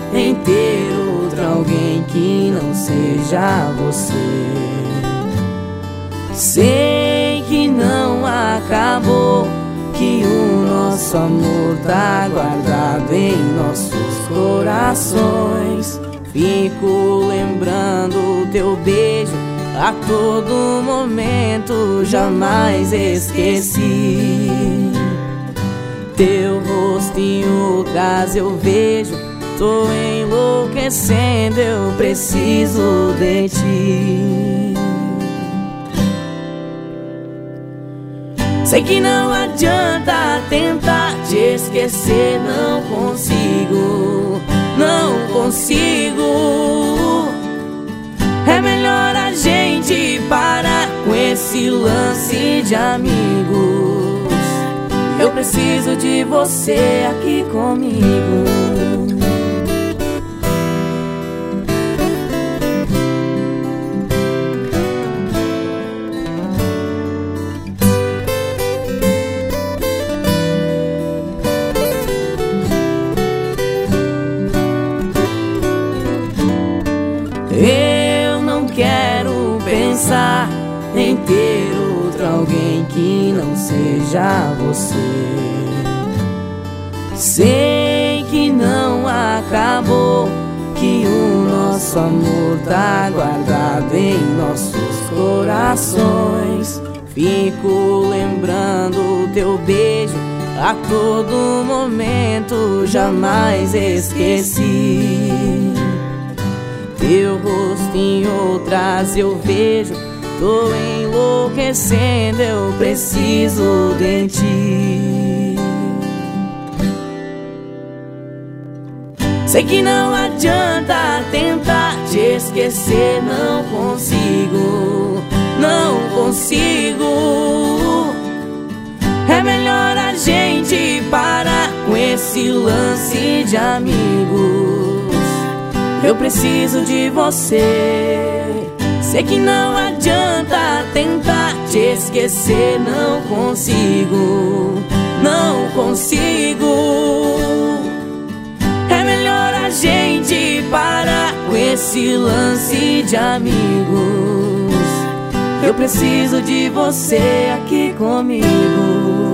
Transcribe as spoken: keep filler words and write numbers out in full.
em ter outro alguém que não seja você. Sei que não acabou, que o nosso amor tá guardado em nossos corações. Fico lembrando teu beijo a todo momento, jamais esqueci. Teu rosto em outras eu vejo, tô enlouquecendo, eu preciso de ti. Sei que não adianta tentar te esquecer, não consigo, não consigo. É melhor a gente parar com esse lance de amigos. Eu preciso de você aqui comigo. Eu não quero pensar em ter outro alguém que não seja você. Sei que não acabou, que o nosso amor tá guardado em nossos corações. Fico lembrando teu beijo a todo momento, jamais esqueci. Teu rosto em outras eu vejo, tô enlouquecendo, eu preciso de ti. Sei que não adianta tentar te esquecer, não consigo, não consigo. É melhor a gente parar com esse lance de amigos. Eu preciso de você. Sei que não adianta tentar te esquecer, não consigo, não consigo. É melhor a gente parar com esse lance de amigos. Eu preciso de você aqui comigo.